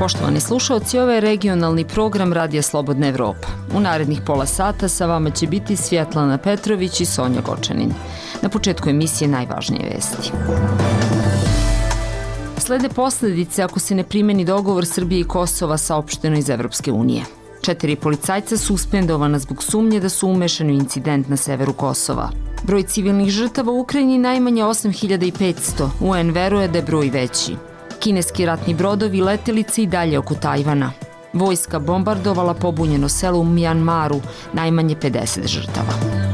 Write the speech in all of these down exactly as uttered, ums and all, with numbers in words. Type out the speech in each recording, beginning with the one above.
Poštovani slušalci, ovo je regionalni program Radija Slobodna Evropa. U narednih pola sata sa vama će biti Svjetlana Petrović i Sonja Gočanin. Na početku emisije najvažnije vesti. Slede posledice ako se ne primeni dogovor Srbije i Kosova, saopšteno iz Evropske unije. Četiri policajca suspendovana zbog sumnje da su umešani u incident na severu Kosova. Broj civilnih žrtava u Ukrajini najmanje osam hiljada petsto, U N veruje da je broj veći. Kineski ratni brodovi letelice i dalje oko Tajvana. Vojska bombardovala pobunjeno selo u Mjanmaru, najmanje pedeset žrtava.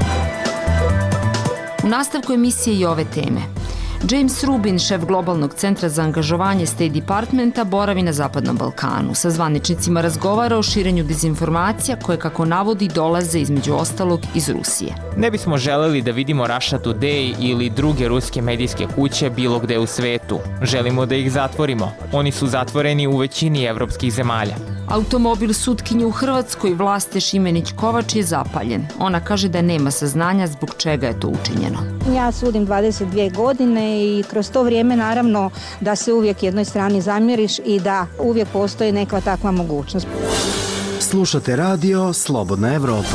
U nastavku emisije i ove teme. James Rubin, šef globalnog centra za angažovanje State Departmenta, boravi na Zapadnom Balkanu. Sa zvaničnicima razgovara o širenju dezinformacija koje, kako navodi, dolaze između ostalog iz Rusije. Ne bismo želeli da vidimo Russia Today ili druge ruske medijske kuće bilo gde u svetu. Želimo da ih zatvorimo. Oni su zatvoreni u većini evropskih zemalja. Automobil sutkinje u Hrvatskoj, Vlaste Šimenić Kovač, je zapaljen. Ona kaže da nema saznanja zbog čega je to učinjeno. Ja sudim dvadeset dvije godine i kroz to vrijeme naravno da se uvijek jednoj strani zamjeriš i da uvijek postoji neka takva mogućnost. Slušate radio Slobodna Evropa.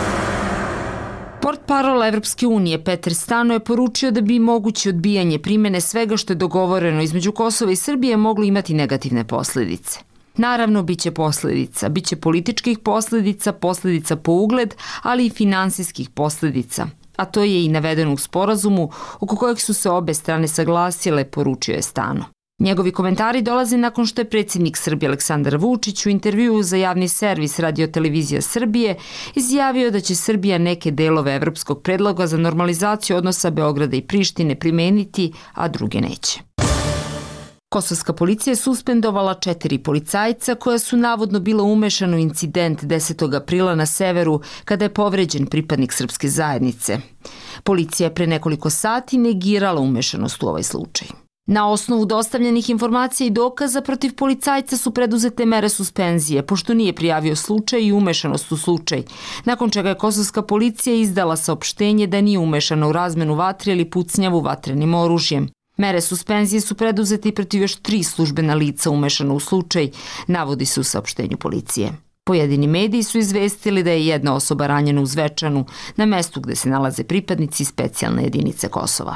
Portparol Evropske unije Peter Stano je poručio da bi moguće odbijanje primjene svega što je dogovoreno između Kosova i Srbije moglo imati negativne posljedice. Naravno, bit će posljedica, bit će političkih posljedica, posljedica po ugled, ali i finansijskih posljedica. A to je i navedeno u sporazumu oko kojeg su se obe strane saglasile, poručio je Stano. Njegovi komentari dolaze nakon što je predsjednik Srbije Aleksandar Vučić u intervjuu za javni servis Radio-televizija Srbije izjavio da će Srbija neke delove evropskog predloga za normalizaciju odnosa Beograda i Prištine primeniti, a druge neće. Kosovska policija je suspendovala četiri policajca koja su navodno bila umešana u incident desetog aprila na severu kada je povređen pripadnik srpske zajednice. Policija je pre nekoliko sati negirala umešanost u ovaj slučaj. Na osnovu dostavljenih informacija i dokaza protiv policajca su preduzete mere suspenzije, pošto nije prijavio slučaj i umešanost u slučaj, nakon čega je kosovska policija izdala saopštenje da nije umešana u razmenu vatre ili pucnjavu vatrenim oružjem. Mere suspenzije su preduzete i protiv još tri službena lica umešana u slučaj, navodi se u saopštenju policije. Pojedini mediji su izvestili da je jedna osoba ranjena u Zvečanu, na mestu gde se nalaze pripadnici specijalne jedinice Kosova.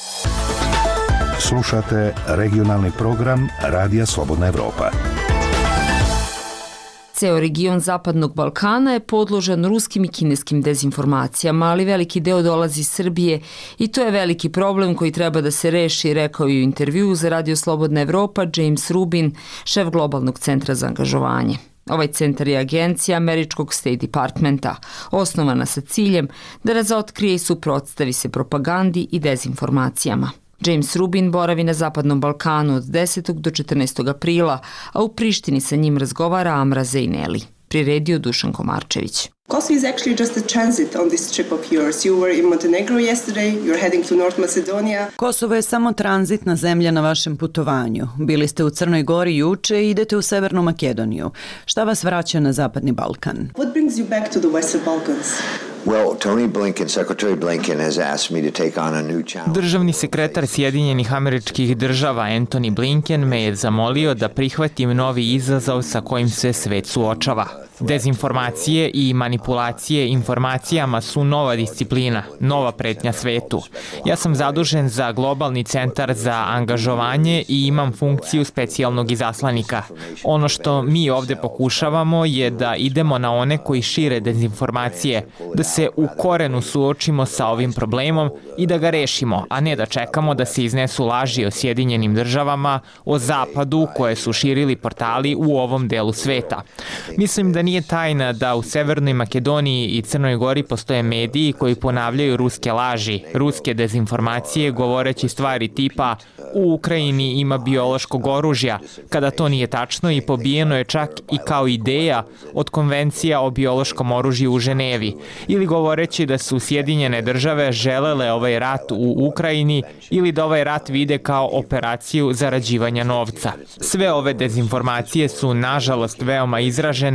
Slušate regionalni program Radija Slobodna Evropa. Ceo region Zapadnog Balkana je podložan ruskim i kineskim dezinformacijama, ali veliki deo dolazi iz Srbije i to je veliki problem koji treba da se reši, rekao je u intervjuu za Radio Slobodna Evropa James Rubin, šef globalnog centra za angažovanje. Ovaj centar je agencija američkog State Departmenta, osnovana sa ciljem da razotkrije i suprotstavi se propagandi i dezinformacijama. James Rubin boravi na Zapadnom Balkanu od desetog do četrnaestog aprila, a u Prištini sa njim razgovara Amra Zejneli. Priredio Dušan Komarčević. Kosovo is actually just a transit on this trip of yours. You were in Montenegro yesterday, you're heading to North Macedonia. Kosovo je samo tranzitna zemlja na vašem putovanju. Bili ste u Crnoj Gori juče i idete u Severnu Makedoniju. Šta vas vraća na Zapadni Balkan? What brings you back to the Western Balkans? Well, Tony Blinken, Secretary Blinken has asked me to take on a new challenge. Državni sekretar Sjedinjenih Američkih Država Antony Blinken me je zamolio da prihvatim novi izazov sa kojim se svet suočava. Dezinformacije i manipulacije informacijama su nova disciplina, nova pretnja svetu. Ja sam zadužen za globalni centar za angažovanje i imam funkciju specijalnog izaslanika. Ono što mi ovde pokušavamo je da idemo na one koji šire dezinformacije, da se u korenu suočimo sa ovim problemom i da ga rešimo, a ne da čekamo da se iznesu laži o Sjedinjenim državama, o Zapadu koje su širili portali u ovom delu sveta. Mislim da nije tajna da u Severnoj Makedoniji i Crnoj Gori postoje mediji koji ponavljaju ruske laži, ruske dezinformacije govoreći stvari tipa u Ukrajini ima biološkog oružja, kada to nije tačno i pobijeno je čak i kao ideja od konvencija o biološkom oružju u Ženevi, ili govoreći da su Sjedinjene države želele ovaj rat u Ukrajini ili da ovaj rat vide kao operaciju zarađivanja novca. Sve ove dezinformacije su nažalost veoma izražene i veoma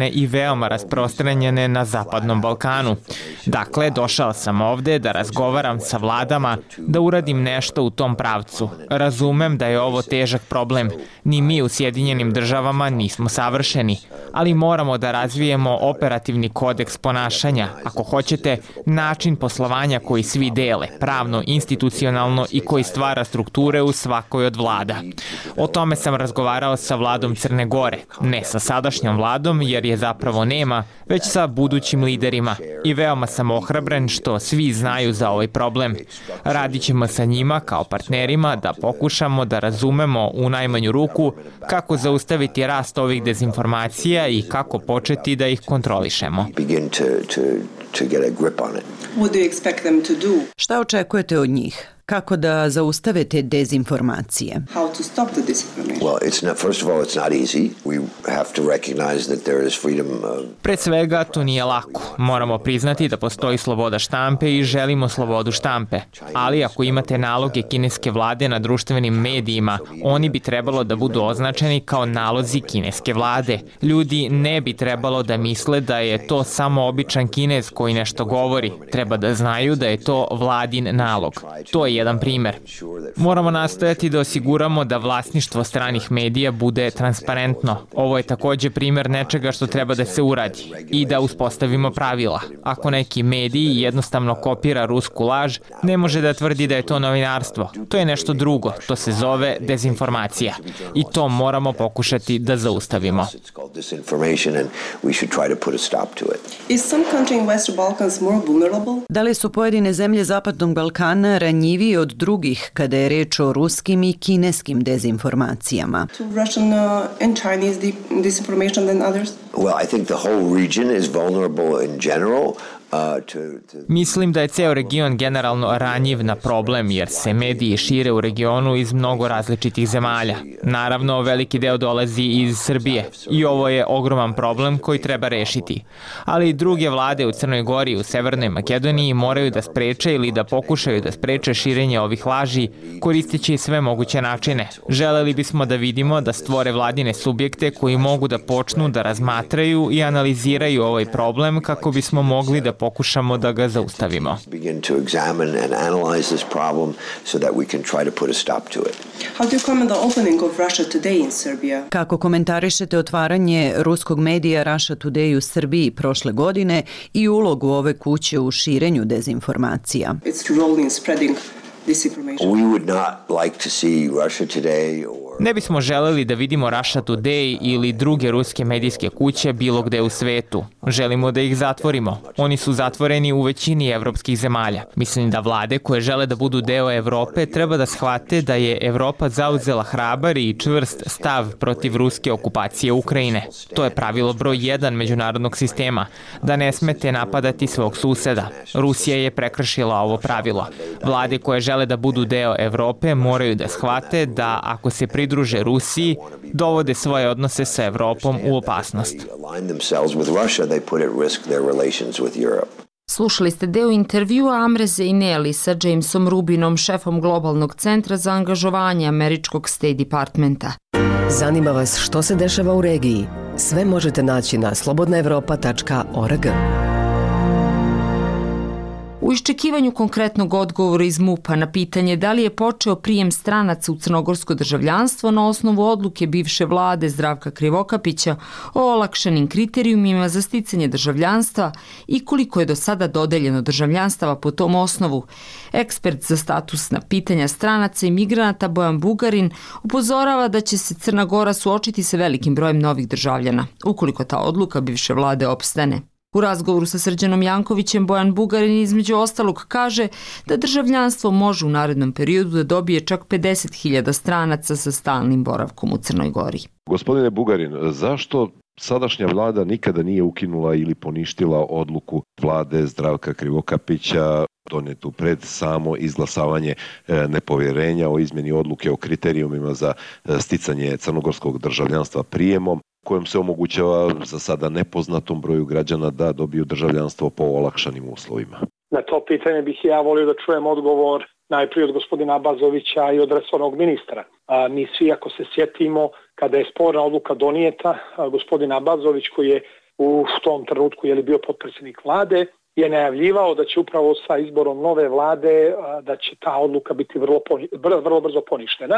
veoma rasprostranjene na Zapadnom Balkanu. Dakle, došao sam ovde da razgovaram sa vladama, da uradim nešto u tom pravcu. Razumem da je ovo težak problem. Ni mi u Sjedinjenim državama nismo savršeni, ali moramo da razvijemo operativni kodeks ponašanja, ako hoćete, način poslovanja koji svi dele, pravno, institucionalno i koji stvara strukture u svakoj od vlada. O tome sam razgovarao sa vladom Crne Gore, ne sa sadašnjom vladom jer je zapravo nema, već sa budućim liderima i veoma sam ohrabren što svi znaju za ovaj problem. Radit ćemo sa njima kao partnerima da pokušamo da razumemo u najmanju ruku kako zaustaviti rast ovih dezinformacija i kako početi da ih kontrolišemo. What do you expect them to do? Šta očekujete od njih? Kako da zaustave te dezinformacije? How to stop the disinformation? Well, it's not, first of all, it's not easy. We have to recognize that there is freedom of... Pre svega, to nije lako. Moramo priznati da postoji sloboda štampe i želimo slobodu štampe. Ali ako imate naloge kineske vlade na društvenim medijima, oni bi trebalo da budu označeni kao nalozi kineske vlade. Ljudi ne bi trebalo da misle da je to samo običan Kinez koji nešto govori. Treba da znaju da je to vladin nalog. To je jedan primer. Moramo nastojati da osiguramo da vlasništvo stranih medija bude transparentno. Ovo je takođe primer nečega što treba da se uradi i da uspostavimo pravila. Ako neki medij jednostavno kopira rusku laž, ne može da tvrdi da je to novinarstvo. To je nešto drugo. To se zove dezinformacija. I to moramo pokušati da zaustavimo. Da li su pojedine zemlje Zapadnog Balkana ranjivije od drugih kada je reč o ruskim i kineskim dezinformacijama? To Russian uh, and Chinese de- disinformation than others? Well, I think the whole region is vulnerable in general. Mislim da je ceo region generalno ranjiv na problem jer se mediji šire u regionu iz mnogo različitih zemalja. Naravno, veliki deo dolazi iz Srbije i ovo je ogroman problem koji treba rešiti. Ali i druge vlade u Crnoj Gori i u Severnoj Makedoniji moraju da spreče ili da pokušaju da spreče širenje ovih laži koristeći sve moguće načine. Želeli bismo da vidimo da stvore vladine subjekte koji mogu da počnu da razmatraju i analiziraju ovaj problem kako bismo mogli da pokušamo da ga zaustavimo. Kako komentarišete otvaranje ruskog medija Russia Today u Srbiji prošle godine i ulogu ove kuće u širenju dezinformacija? We would not like to see Russia Today or Ne bismo želeli da vidimo Russia Today ili druge ruske medijske kuće bilo gde u svetu. Želimo da ih zatvorimo. Oni su zatvoreni u većini evropskih zemalja. Mislim da vlade koje žele da budu deo Evrope treba da shvate da je Evropa zauzela hrabar i čvrst stav protiv ruske okupacije Ukrajine. To je pravilo broj jedan međunarodnog sistema, da ne smete napadati svog suseda. Rusija je prekršila ovo pravilo. Vlade koje žele da budu deo Evrope moraju da shvate da ako se pridruže Rusiji, dovode svoje odnose sa Evropom u opasnost. Slušali ste deo intervjua Amreze Ineli sa Jamesom Rubinom, šefom globalnog centra za angažovanje američkog State Departmenta. Zanima vas što se dešava u regiji? Sve možete naći na slobodna evropa tačka org. U iščekivanju konkretnog odgovora iz MUP-a na pitanje da li je počeo prijem stranaca u crnogorsko državljanstvo na osnovu odluke bivše vlade Zdravka Krivokapića o olakšanim kriterijumima za sticanje državljanstva i koliko je do sada dodeljeno državljanstava po tom osnovu, ekspert za statusna pitanja stranaca i migranata Bojan Bugarin upozorava da će se Crna Gora suočiti sa velikim brojem novih državljana, ukoliko ta odluka bivše vlade opstane. U razgovoru sa Srđanom Jankovićem Bojan Bugarin između ostalog kaže da državljanstvo može u narednom periodu da dobije čak pedeset hiljada stranaca sa stalnim boravkom u Crnoj Gori. Gospodine Bugarin, zašto sadašnja vlada nikada nije ukinula ili poništila odluku vlade Zdravka Krivokapića donetu pred samo izglasavanje nepovjerenja o izmjeni odluke o kriterijumima za sticanje crnogorskog državljanstva prijemom, kojom se omogućava za sada nepoznatom broju građana da dobiju državljanstvo po olakšanim uslovima? Na to pitanje bih ja volio da čujem odgovor najprije od gospodina Abazovića i od resornog ministra. A, mi svi, ako se sjetimo, kada je sporna odluka donijeta, a, gospodin Abazović, koji je u tom trenutku je li bio potpredsjednik vlade, je najavljivao da će upravo sa izborom nove vlade da će ta odluka biti vrlo, vrlo brzo poništena.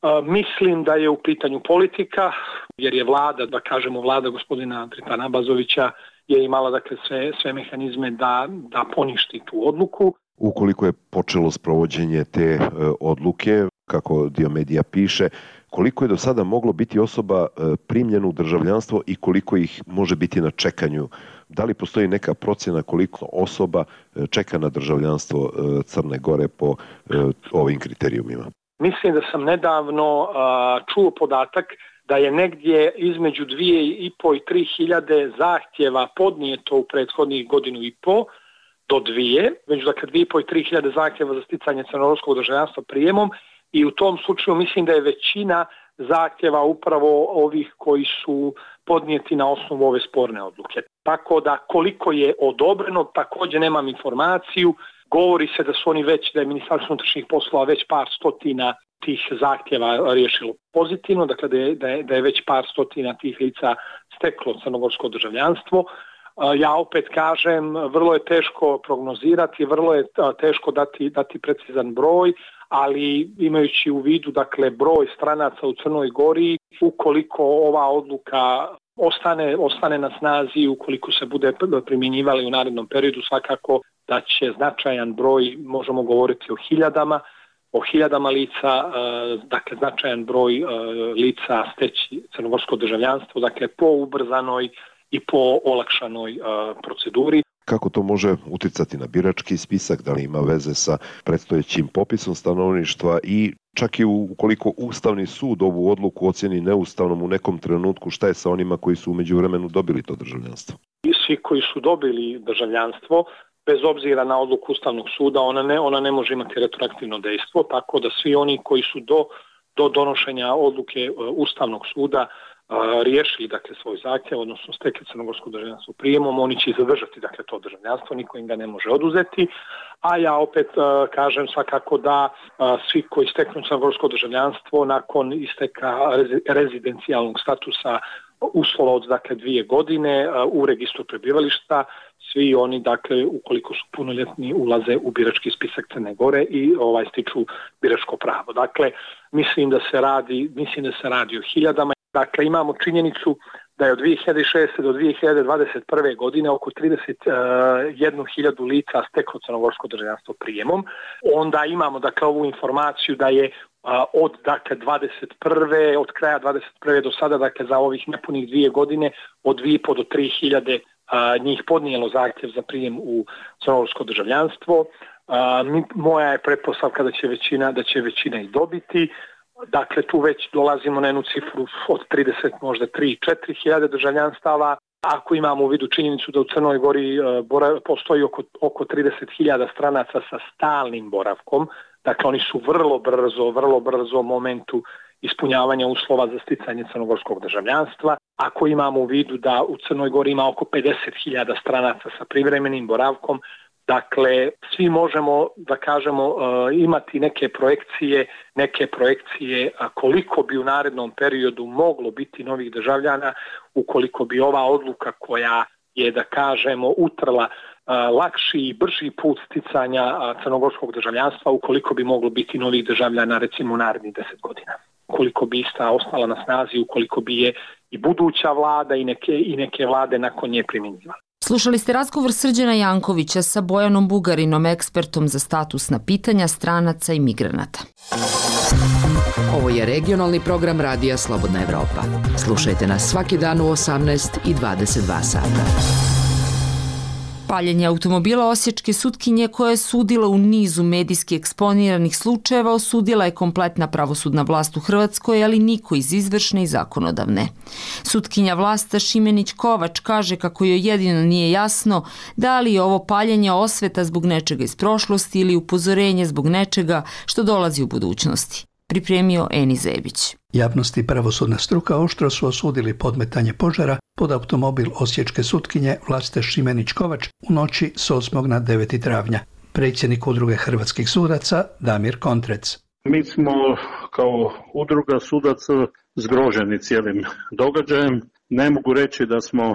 Mislim da je u pitanju politika, jer je vlada, da kažemo vlada gospodina Dritana Abazovića, je imala dakle sve, sve mehanizme da, da poništi tu odluku. Ukoliko je počelo sprovođenje te e, odluke, kako Diomedija piše, koliko je do sada moglo biti osoba e, primljeno u državljanstvo i koliko ih može biti na čekanju? Da li postoji neka procjena koliko osoba e, čeka na državljanstvo e, Crne Gore po e, ovim kriterijumima? Mislim da sam nedavno a, čuo podatak da je negdje između dvije i po i tri hiljade zahtjeva podnijeto u prethodnih godinu i po do dvije, među dakle dvije i po i tri hiljade zahtjeva za sticanje crnogorskog državljanstva prijemom i u tom slučaju mislim da je većina zahtjeva upravo ovih koji su podnijeti na osnovu ove sporne odluke. Tako da koliko je odobreno, također nemam informaciju. Govori se da su oni već, da je Ministarstvo unutrašnjih poslova već par stotina tih zahtjeva riješilo pozitivno, dakle da je, da je, da je već par stotina tih lica steklo crnogorsko državljanstvo. Ja opet kažem, vrlo je teško prognozirati, vrlo je teško dati, dati precizan broj, ali imajući u vidu dakle broj stranaca u Crnoj Gori, ukoliko ova odluka ostane, ostane na snazi, ukoliko se bude primjenjivali u narednom periodu, svakako da će značajan broj, možemo govoriti o hiljadama, o hiljadama lica, dakle značajan broj lica steći crnogorsko državljanstvo, dakle po ubrzanoj i po olakšanoj proceduri. Kako to može uticati na birački spisak, da li ima veze sa predstojećim popisom stanovništva i čak i ukoliko Ustavni sud ovu odluku ocjeni neustavnom u nekom trenutku, šta je sa onima koji su u međuvremenu dobili to državljanstvo? I svi koji su dobili državljanstvo, bez obzira na odluku Ustavnog suda, ona ne, ona ne može imati retroaktivno dejstvo, tako da svi oni koji su do, do donošenja odluke Ustavnog suda riješili dakle svoj zahtjev, odnosno stekli crnogorsko državljanstvo prijemom, oni će zadržati dakle to državljanstvo, niko im ga ne može oduzeti, a ja opet uh, kažem svakako da uh, svi koji steknu crnogorsko državljanstvo nakon isteka rezi, rezidencijalnog statusa uslova od dakle dvije godine uh, u registru prebivališta, svi oni dakle ukoliko su punoljetni ulaze u birački spisak Crne Gore i ovaj stiču biračko pravo. Dakle, mislim da se radi, mislim da se radi o hiljadama. Dakle, imamo činjenicu da je od dvije hiljade šeste do dvije hiljade dvadeset prve godine oko trideset jednu hiljadu lica steklo crnogorsko državljanstvo prijemom. Onda imamo dakle ovu informaciju da je od dakle dvadeset prve od kraja dvadeset prve do sada, dakle za ovih nepunih dvije godine, od dvije i po do tri hiljade njih podnijelo zahtjev za prijem u crnogorsko državljanstvo. Moja je pretpostavka da će većina, da će većina i dobiti. Dakle, tu već dolazimo na jednu cifru od trideset, možda tri do četiri hiljade državljanstava. Ako imamo u vidu činjenicu da u Crnoj Gori uh, postoji oko, oko trideset hiljada stranaca sa stalnim boravkom, dakle oni su vrlo brzo, vrlo brzo u momentu ispunjavanja uslova za sticanje crnogorskog državljanstva. Ako imamo u vidu da u Crnoj Gori ima oko pedeset hiljada stranaca sa privremenim boravkom, dakle, svi možemo, da kažemo, imati neke projekcije, neke projekcije koliko bi u narednom periodu moglo biti novih državljana ukoliko bi ova odluka koja je, da kažemo, utrla lakši i brži put sticanja crnogorskog državljanstva, ukoliko bi moglo biti novih državljana recimo u narednih deset godina. Ukoliko bi ista ostala na snazi, ukoliko bi je i buduća vlada i neke, i neke vlade nakon nje primjenjivale. Slušali ste razgovor Srđana Jankovića sa Bojanom Bugarinom, ekspertom za statusna pitanja stranaca i migranata. Ovo je regionalni program Radija Slobodna Evropa. Slušajte nas svaki dan u osamnaest i dvadeset dva sata. Paljenje automobila osječke sutkinje koja je sudila u nizu medijski eksponiranih slučajeva osudila je kompletna pravosudna vlast u Hrvatskoj, ali niko iz izvršne i zakonodavne. Sutkinja Vlasta Šimenić-Kovač kaže kako joj jedino nije jasno da li je ovo paljenje osveta zbog nečega iz prošlosti ili upozorenje zbog nečega što dolazi u budućnosti. Pripremio Eni Zebić. Javnost i pravosudna struka oštro su osudili podmetanje požara pod automobil osječke sutkinje Vlaste Šimenić-Kovač u noći s osmog na deveti travnja. Predsjednik Udruge hrvatskih sudaca Damir Kontrec. Mi smo kao udruga sudaca zgroženi cijelim događajem. Ne mogu reći da smo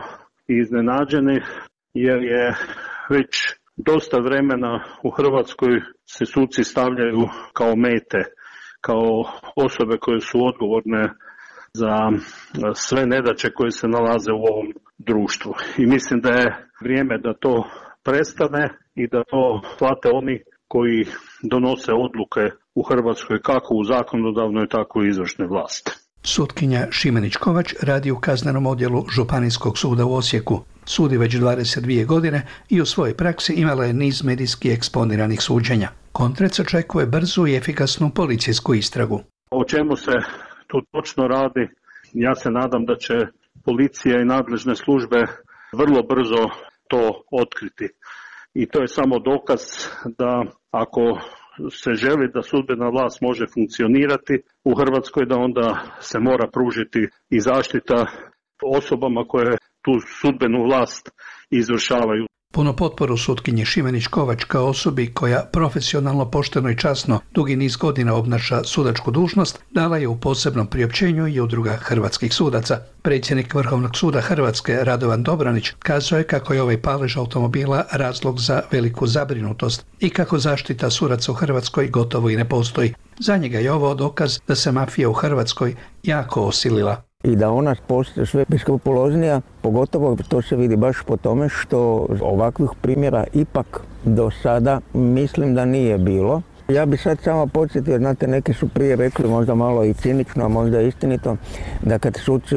i iznenađeni jer je već dosta vremena u Hrvatskoj se suci stavljaju kao mete, kao osobe koje su odgovorne za sve nedaće koje se nalaze u ovom društvu. I mislim da je vrijeme da to prestane i da to shvate oni koji donose odluke u Hrvatskoj kako u zakonodavnoj, tako i izvršnoj vlasti. Sutkinja Šimenić-Kovač radi u kaznenom odjelu Županijskog suda u Osijeku. Sudi već dvadeset dvije godine i u svojoj praksi imala je niz medijski eksponiranih suđenja. Kontrec očekuje brzu i efikasnu policijsku istragu. O čemu se tu točno radi? Ja se nadam da će policija i nadležne službe vrlo brzo to otkriti. I to je samo dokaz da ako se želi da sudbena vlast može funkcionirati u Hrvatskoj, da onda se mora pružiti i zaštita osobama koje tu sudbenu vlast izvršavaju. Puno potporu sutkinji Šimenić-Kovač kao osobi koja profesionalno, pošteno i časno dugi niz godina obnaša sudačku dužnost dala je u posebnom priopćenju i udruga hrvatskih sudaca. Predsjednik Vrhovnog suda Hrvatske Radovan Dobranić kazao je kako je ovaj palež automobila razlog za veliku zabrinutost i kako zaštita sudaca u Hrvatskoj gotovo i ne postoji. Za njega je ovo dokaz da se mafija u Hrvatskoj jako osilila. I da ona postaje sve beskrupuloznija, pogotovo to se vidi baš po tome što ovakvih primjera ipak do sada mislim da nije bilo. Ja bi sad samo podsjetio, znate, neki su prije rekli možda malo i cinično, a možda istinito, da kad suci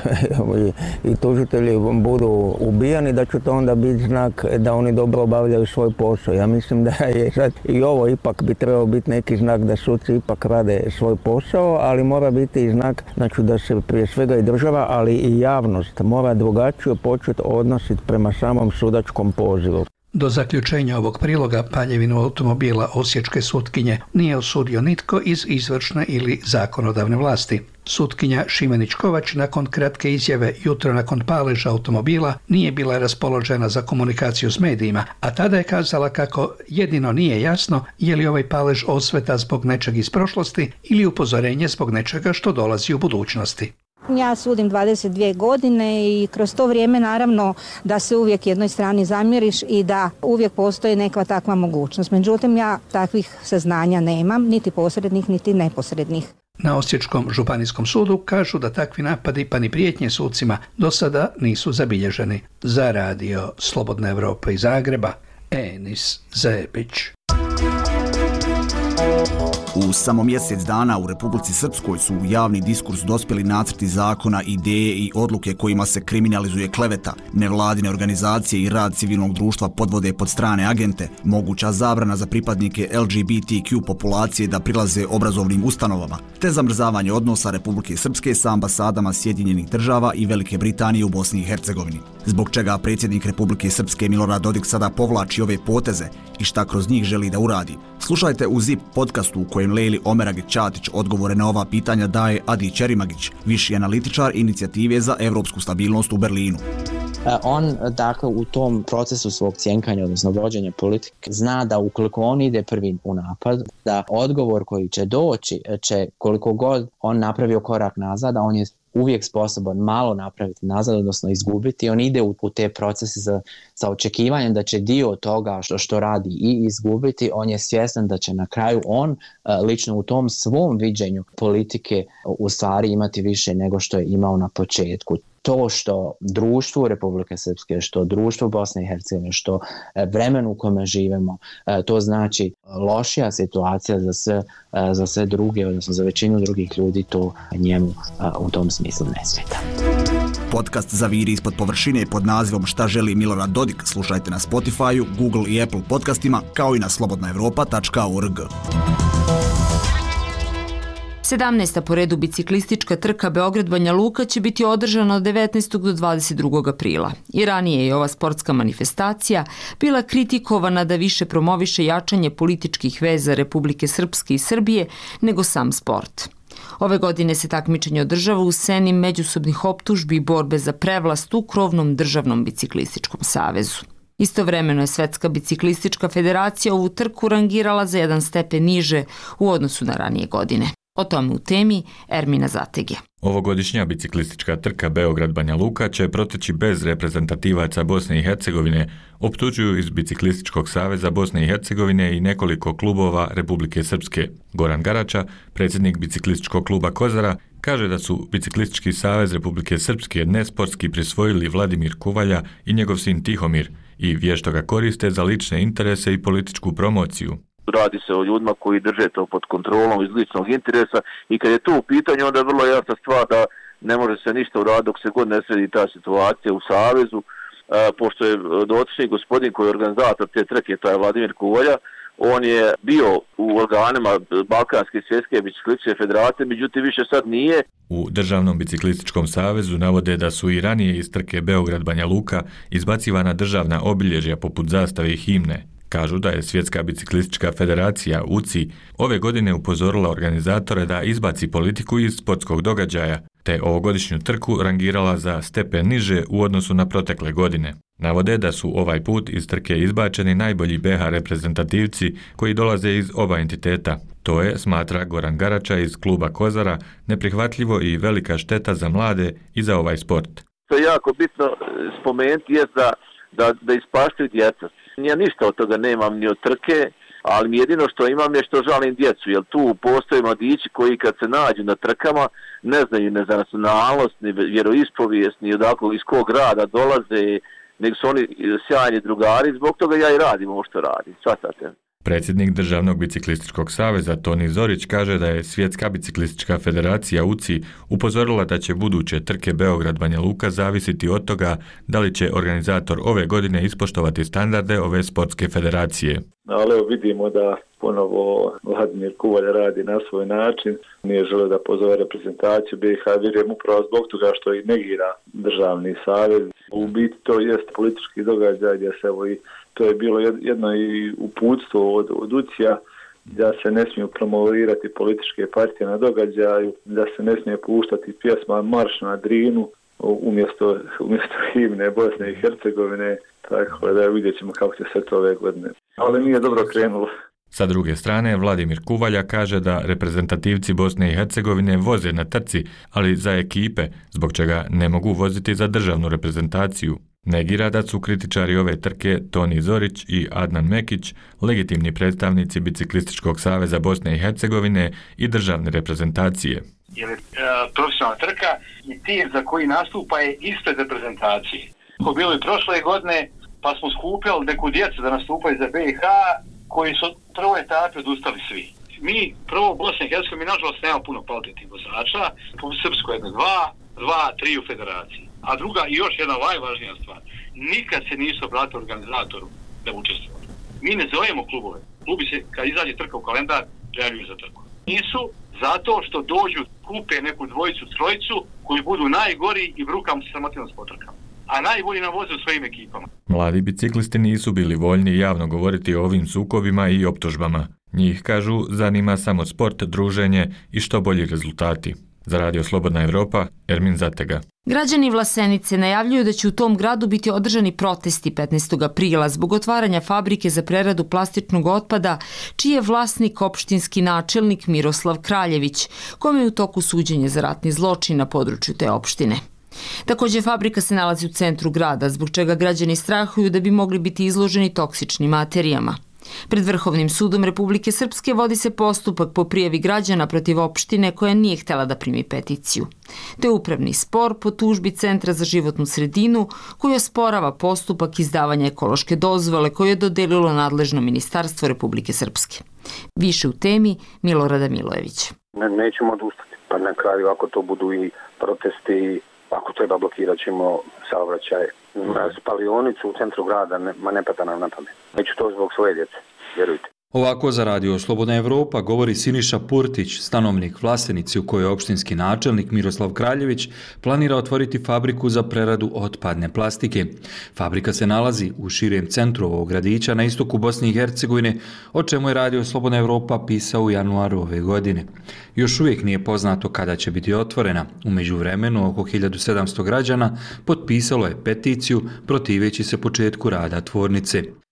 i, i tužitelji budu ubijani, da će to onda biti znak da oni dobro obavljaju svoj posao. Ja mislim da je sad i ovo ipak bi trebao biti neki znak da suci ipak rade svoj posao, ali mora biti i znak, znači da se prije svega i država, ali i javnost mora drugačije početi odnositi prema samom sudačkom pozivu. Do zaključenja ovog priloga paljevinu automobila osječke sutkinje nije osudio nitko iz izvršne ili zakonodavne vlasti. Sutkinja Šimenić-Kovač nakon kratke izjave jutro nakon paleža automobila nije bila raspoložena za komunikaciju s medijima, a tada je kazala kako jedino nije jasno je li ovaj palež osveta zbog nečeg iz prošlosti ili upozorenje zbog nečega što dolazi u budućnosti. Ja sudim dvadeset dvije godine i kroz to vrijeme naravno da se uvijek jednoj strani zamjeriš i da uvijek postoji neka takva mogućnost. Međutim, ja takvih saznanja nemam, niti posrednih, niti neposrednih. Na Osječkom županijskom sudu kažu da takvi napadi pa ni prijetnje sucima do sada nisu zabilježeni. Za radio Slobodna Evropa iz Zagreba, Enis Zebić. U samo mjesec dana u Republici Srpskoj su u javni diskurs dospjeli nacrti zakona, ideje i odluke kojima se kriminalizuje kleveta, nevladine organizacije i rad civilnog društva podvode pod strane agente, moguća zabrana za pripadnike L G B T Q populacije da prilaze obrazovnim ustanovama, te zamrzavanje odnosa Republike Srpske sa ambasadama Sjedinjenih država i Velike Britanije u Bosni i Hercegovini. Zbog čega predsjednik Republike Srpske Milorad Dodik sada povlači ove poteze i šta kroz njih želi da uradi. Slušajte u ZIP podcastu u kojem Lejli Omeragić-Ćatić odgovore na ova pitanja daje Adi Čerimagić, viši analitičar inicijative za evropsku stabilnost u Berlinu. On, dakle, u tom procesu svog cjenkanja, odnosno vođenja politike, zna da ukoliko on ide prvi u napad, da odgovor koji će doći će, koliko god on napravio korak nazad, a on je uvijek sposoban malo napraviti nazad, odnosno izgubiti. On ide u, u te procese za, sa očekivanjem da će dio toga što, što radi i izgubiti. On je svjestan da će na kraju on lično u tom svom viđenju politike u stvari imati više nego što je imao na početku. To što društvo Republike Srpske, što društvo Bosne i Hercegovine, što vremen u kome živimo, to znači lošija situacija za sve, za sve druge, odnosno za većinu drugih ljudi, to njemu u tom smislu ne smeta. Podcast Zaviri ispod površine pod nazivom Šta želi Milorad Dodik slušajte na Spotify, Google i Apple podcastima, kao i na slobodna evropa tačka org. sedamnaesta po redu biciklistička trka Beograd-Banja Luka će biti održana od devetnaestog do dvadeset drugog aprila. I ranije je ova sportska manifestacija bila kritikovana da više promoviše jačanje političkih veza Republike Srpske i Srbije nego sam sport. Ove godine se takmičenje održava u seni međusobnih optužbi i borbe za prevlast u krovnom državnom biciklističkom savezu. Istovremeno je Svetska biciklistička federacija ovu trku rangirala za jedan stepen niže u odnosu na ranije godine. O tome u temi Ermina Zatege. Ovogodišnja biciklistička trka Beograd-Banja Luka će proteći bez reprezentativaca Bosne i Hercegovine, optužuju iz Biciklističkog saveza Bosne i Hercegovine i nekoliko klubova Republike Srpske. Goran Garača, predsjednik Biciklističkog kluba Kozara, kaže da su Biciklistički savez Republike Srpske nesportski prisvojili Vladimir Kuvalja i njegov sin Tihomir i vješto ga koriste za lične interese i političku promociju. Radi se o ljudima koji drže to pod kontrolom iz ličnog interesa i kad je to u pitanju, onda je vrlo jasna stvar da ne može se ništa uraditi dok se god ne sredi ta situacija u Savezu, e, pošto je dotični gospodin koji je organizator te trke, to je Vladimir Kuvalja, on je bio u organima Balkanske svjetske biciklističke federacije, međutim više sad nije. U Državnom biciklističkom savezu navode da su i ranije iz trke Beograd-Banja Luka izbacivana državna obilježja poput zastave i himne. Kažu da je Svjetska biciklistička federacija U C I ove godine upozorila organizatore da izbaci politiku iz sportskog događaja, te ovogodišnju trku rangirala za stepen niže u odnosu na protekle godine. Navode da su ovaj put iz trke izbačeni najbolji B H reprezentativci koji dolaze iz oba entiteta. To je, smatra Goran Garača iz kluba Kozara, neprihvatljivo i velika šteta za mlade i za ovaj sport. To je jako bitno spomenuti je da, da, da ispaštuju djeca. Ja ništa od toga nemam ni od trke, ali jedino što imam je što žalim djecu, jer tu postoje mladići koji kad se nađu na trkama ne znaju ne za nacionalnost, ni vjeroispovijest, ni odakle iz kog grada dolaze, nego su oni sjajni drugari, zbog toga ja i radim ovo što radim. Svatate. Predsjednik Državnog biciklističkog saveza Toni Zorić kaže da je Svjetska biciklistička federacija U C I upozorila da će buduće trke Beograd-Banja Luka zavisiti od toga da li će organizator ove godine ispoštovati standarde ove sportske federacije. Ali evo vidimo da ponovo Vladimir Kuvalja radi na svoj način. Nije želeo da pozove reprezentaciju B iH, vjerujem upravo zbog toga što i negira državni savez. U biti to jest politički događaj gdje se evo i to je bilo jedno i uputstvo od, od U C I-a da se ne smiju promovirati političke partije na događaju, da se ne smije puštati pjesma Marš na Drinu umjesto, umjesto himne Bosne i Hercegovine, tako da vidjet ćemo kako će se to ove godine. Ali nije dobro krenulo. Sa druge strane, Vladimir Kuvalja kaže da reprezentativci Bosne i Hercegovine voze na trci, ali za ekipe, zbog čega ne mogu voziti za državnu reprezentaciju. Negira da su kritičari ove trke Toni Zorić i Adnan Mekić legitimni predstavnici Biciklističkog saveza Bosne i Hercegovine i državne reprezentacije. Jer e, profesionalna trka i tim za koji nastupa je ispred reprezentacije. Ko bilo i prošle godine, pa smo skupili neku djecu da nastupaju za B iH, koji su u prvoj etapi odustali svi. Mi prvo Bosne i Hercegovine, mi nažalost nema puno kvalitetnih vozača, po Srpskoj jedno dva, dva, tri u federaciji. A druga i još jedna najvažnija stvar, nikad se nisu obratili organizatoru da učestvovali. Mi ne zovemo klubove. Klubi se, kad izađe trka u kalendar, prijavljuju za trku. Nisu zato što dođu, kupe neku dvojicu, trojicu, koji budu najgori i brukam se samotilno s potrkama. A najbolji nam voze u svojim ekipama. Mladi biciklisti nisu bili voljni javno govoriti o ovim sukobima i optužbama. Njih, kažu, zanima samo sport, druženje i što bolji rezultati. Za Radio Slobodna Evropa, Ermin Zatega. Građani Vlasenice najavljuju da će u tom gradu biti održani protesti petnaestog aprila zbog otvaranja fabrike za preradu plastičnog otpada, čiji je vlasnik opštinski načelnik Miroslav Kraljević, kome je u toku suđenje za ratni zločin na području te opštine. Također, fabrika se nalazi u centru grada, zbog čega građani strahuju da bi mogli biti izloženi toksičnim materijama. Pred Vrhovnim sudom Republike Srpske vodi se postupak po prijavi građana protiv opštine koja nije htjela da primi peticiju. To je upravni spor po tužbi Centra za životnu sredinu koji osporava postupak izdavanja ekološke dozvole koje je dodelilo nadležno ministarstvo Republike Srpske. Više u temi Milorada Milojević. Ne, nećemo odustati, pa na kraju ako to budu i protesti, ako treba blokirat ćemo saobraćaj. Spalionicu u centru grada, ne, ma ne pata nam na pamet. Neću to zbog svoje djece, vjerujte. Ovako za Radio Slobodna Evropa govori Siniša Purtić, stanovnik Vlasenici u kojoj opštinski načelnik Miroslav Kraljević planira otvoriti fabriku za preradu otpadne plastike. Fabrika se nalazi u širem centru ovog gradića na istoku Bosne i Hercegovine, o čemu je Radio Slobodna Evropa pisao u januaru ove godine. Još uvijek nije poznato kada će biti otvorena. U međuvremenu oko hiljadu sedamsto građana potpisalo je peticiju protiveći se početku rada tvornice.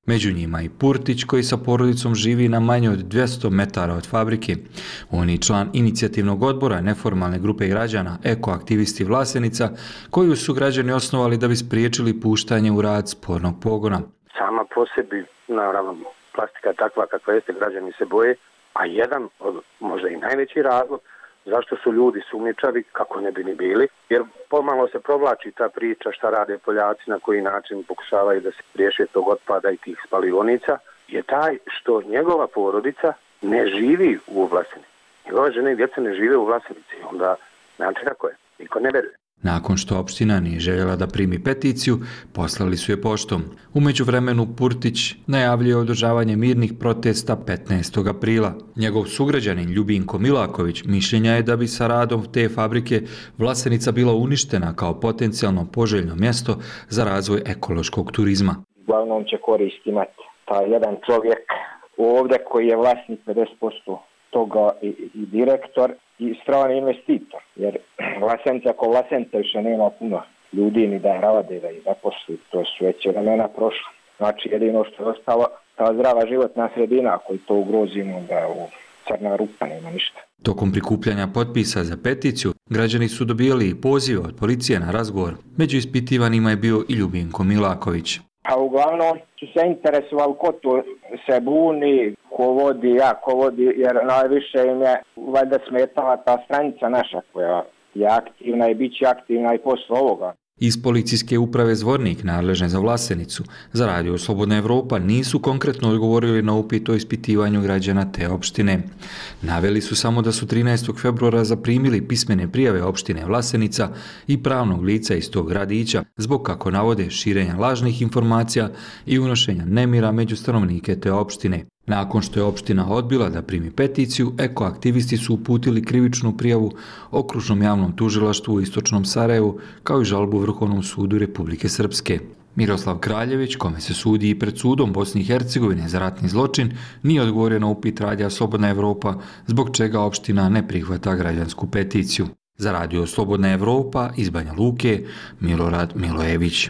Među njima i Purtić koji sa porodicom živi na manje od dvjesto metara od fabrike. On je član inicijativnog odbora neformalne grupe građana Ekoaktivisti Vlasenica koju su građani osnovali da bi spriječili puštanje u rad spornog pogona. Sama po sebi, naravno, plastika takva kakva jeste, građani se boje, a jedan od možda i najveći razlog zašto su ljudi sumnjičavi, kako ne bi ni bili, jer pomalo se provlači ta priča šta rade Poljaci, na koji način pokušavaju da se riješe tog otpada i tih spalionica, je taj što njegova porodica ne živi u Vlasenici. Njegova žena i djeca ne žive u Vlasenici, onda znači kako je, niko ne veruje. Nakon što opština nije željela da primi peticiju, poslali su je poštom. U međuvremenu Purtić najavljuje održavanje mirnih protesta petnaestog aprila. Njegov sugrađanin Ljubinko Milaković mišljenja je da bi sa radom te fabrike Vlasenica bila uništena kao potencijalno poželjno mjesto za razvoj ekološkog turizma. Uglavnom će korist imati taj jedan čovjek ovdje koji je vlasnik pedeset posto toga i, i direktor i strani investitor, jer Vlasenica ako Vlasenica više nema puno ljudi ni da rade, da i zaposli, to su već vremena prošla. Znači jedino što je ostalo ta zdrava životna sredina, ako to ugrozimo da u crna rupa nema ništa. Tokom prikupljanja potpisa za peticiju, građani su dobijali i pozive od policije na razgovor. Među ispitivanima je bio i Ljubinko Milaković. A uglavnom su se interesovali ko tu se buni, ko vodi, ja, ko vodi, jer najviše im je valjda smetala ta stranica naša koja je aktivna i bit će aktivna i posle ovoga. Iz policijske uprave Zvornik, nadležne za Vlasenicu, za Radio Slobodna Evropa nisu konkretno odgovorili na upit o ispitivanju građana te opštine. Naveli su samo da su trinaestog februara zaprimili pismene prijave opštine Vlasenica i pravnog lica iz tog gradića zbog, kako navode, širenja lažnih informacija i unošenja nemira među stanovnike te opštine. Nakon što je opština odbila da primi peticiju, ekoaktivisti su uputili krivičnu prijavu Okružnom javnom tužilaštvu u Istočnom Sarajevu, kao i žalbu Vrhovnom sudu Republike Srpske. Miroslav Kraljević, kome se sudi i pred sudom Bosne i Hercegovine za ratni zločin, nije odgovorio na upit Radija Slobodna Evropa, zbog čega opština ne prihvata građansku peticiju. Za Radio Slobodna Evropa iz Banja Luke, Milorad Milojević.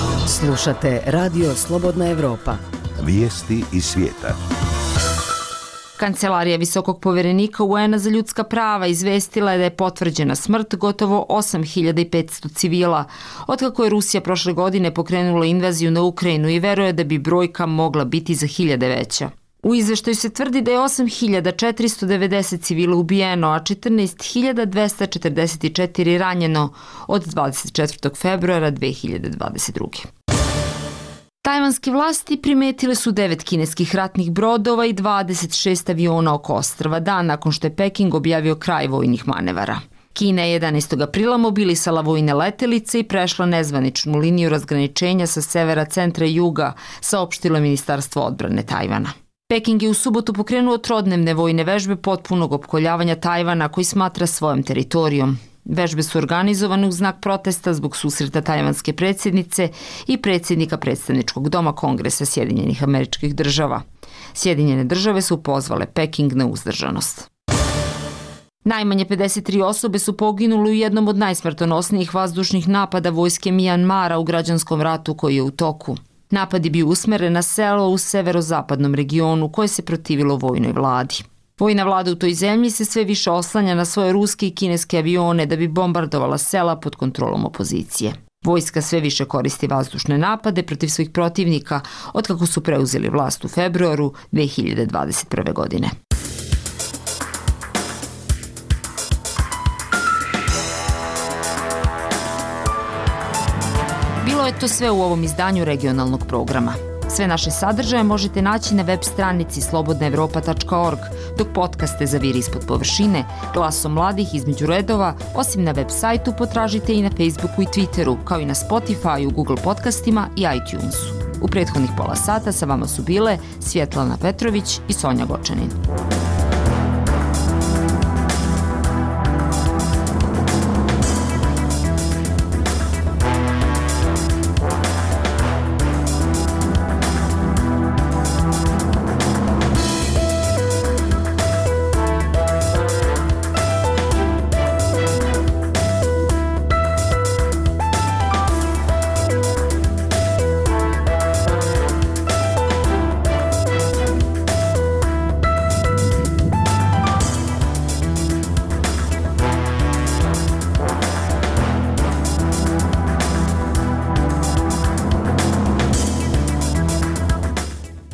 Slušate Radio Slobodna Evropa. Vijesti iz svijeta. Kancelarija visokog poverenika U N-a za ljudska prava izvestila je da je potvrđena smrt gotovo osam hiljada petsto civila, otkako je Rusija prošle godine pokrenula invaziju na Ukrajinu i veruje da bi brojka mogla biti za hiljade veća. U izveštaju se tvrdi da je osam hiljada četiristo devedeset civila ubijeno, a četrnaest hiljada dvesta četrdeset četiri ranjeno od dvadeset četvrtog februara dve hiljade dvadeset druge. Tajvanske vlasti primetile su devet kineskih ratnih brodova i dvadeset šest aviona oko ostrva, dan nakon što je Peking objavio kraj vojnih manevara. Kina je jedanaestog aprila mobilisala vojne letelice i prešla nezvaničnu liniju razgraničenja sa severa, centra i juga, saopštilo je Ministarstvo odbrane Tajvana. Peking je u subotu pokrenuo trodnevne vojne vežbe potpunog opkoljavanja Tajvana koji smatra svojom teritorijom. Vežbe su organizovane u znak protesta zbog susreta tajvanske predsjednice i predsjednika predstavničkog doma Kongresa Sjedinjenih Američkih Država. Sjedinjene države su pozvale Peking na uzdržanost. Najmanje pedeset tri osobe su poginule u jednom od najsmrtonosnijih vazdušnih napada vojske Mijanmara u građanskom ratu koji je u toku. Napad je bio usmeren na selo u severozapadnom regionu koje se protivilo vojnoj vladi. Vojna vlada u toj zemlji se sve više oslanja na svoje ruske i kineske avione da bi bombardovala sela pod kontrolom opozicije. Vojska sve više koristi vazdušne napade protiv svojih protivnika otkako su preuzeli vlast u februaru dve hiljade dvadeset prve. godine. Bilo je to sve u ovom izdanju regionalnog programa. Sve naše sadržaje možete naći na web stranici slobodna evropa tačka org, dok podcaste za Vir ispod površine, Glasom mladih između redova, osim na web sajtu potražite i na Facebooku i Twitteru, kao i na Spotify, Google podcastima i iTunesu. U prethodnih pola sata sa vama su bile Svjetlana Petrović i Sonja Gočanin.